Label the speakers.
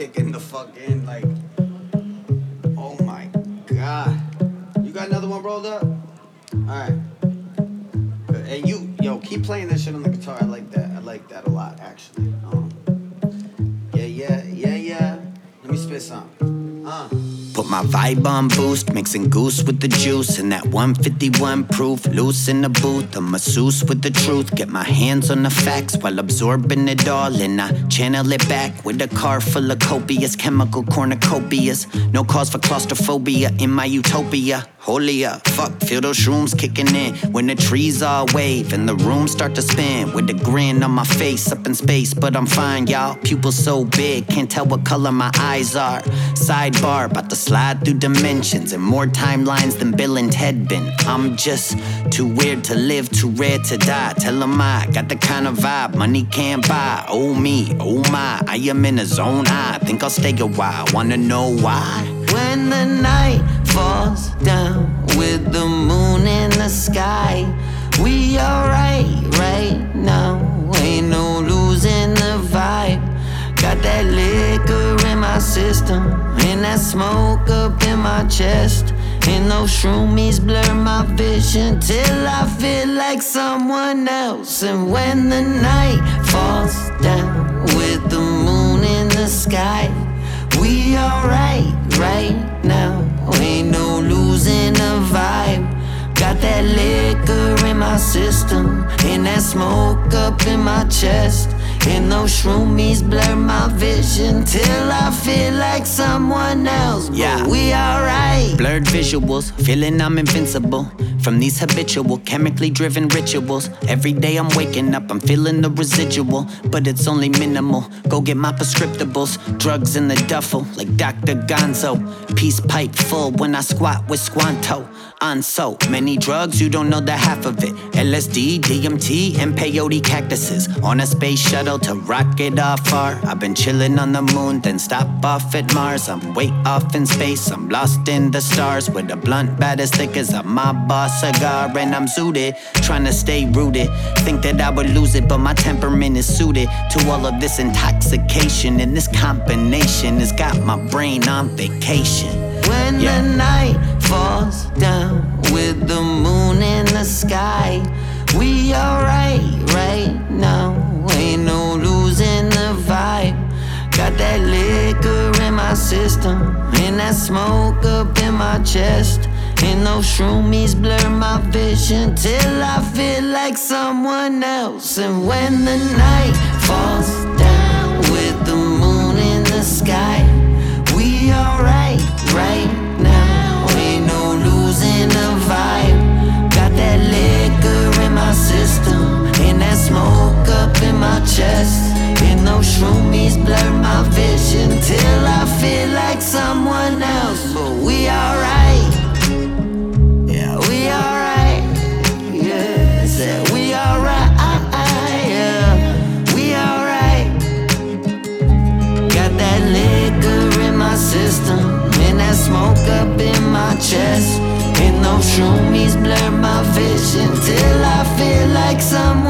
Speaker 1: kicking the fuck in, like, oh my god. You got another one rolled up? Alright. And yo, keep playing that shit on the guitar. I like that a lot, actually. Yeah. Let me spit some. Put my vibe on boost, mixing goose with the juice. And that 151 proof, loose in the booth. A masseuse with the truth, get my hands on the facts while absorbing it all. And I channel it back with a car full of copious chemical cornucopias. No cause for claustrophobia in my utopia. Holy up, fuck, feel those shrooms kicking in when the trees all wave and the rooms start to spin. With a grin on my face up in space, but I'm fine, y'all. Pupils so big, can't tell what color my eyes are. Sidebar, about to slide through dimensions and more timelines than Bill and Ted been. I'm just too weird to live, too rare to die. Tell 'em I got the kind of vibe money can't buy. Oh me, oh my, I am in a zone. I think I'll stay a while, wanna know why? When the night falls down with the moon in the sky, we alright right now, ain't no losing the vibe. Got that liquor in my system, and that smoke up in my chest, and those shroomies blur my vision till I feel like someone else. And when the night falls down with the moon in the sky, we alright right now, ain't no losing the vibe. Got that liquor in my system, and that smoke up in my chest, and those shroomies blur my vision till I feel like someone else. But we alright. Blurred visuals, feeling I'm invincible from these habitual, chemically driven rituals. Every day I'm waking up, I'm feeling the residual, but it's only minimal. Go get my prescriptables, drugs in the duffel, like Dr. Gonzo. Peace pipe full when I squat with Squanto. On so many drugs, you don't know the half of it. LSD, DMT, and peyote cactuses. On a space shuttle to rocket off far. I've been chilling on the moon, then stop off at Mars. I'm way off in space, I'm lost in the stars, with a blunt bat as thick as a mob boss cigar. And I'm zooted, trying to stay rooted. Think that I would lose it, but my temperament is suited to all of this intoxication. And this combination has got my brain on vacation. When the night falls down with the moon in the sky, we alright right now, ain't no losing the vibe. Got that liquor in my system, and that smoke up in my chest, and those shroomies blur my vision till I feel like someone else. And when the night falls down with the moon in the sky, we alright right now, ain't no losing the vibe. Got that liquor in my system, and that smoke up in my chest, and those shroomies blur my vision till I feel like someone else. But we alright, yeah, we alright, yeah, said we alright, yeah, we alright. Got that liquor in my system, and that smoke up in my chest, and those shroomies blur my vision till I feel like someone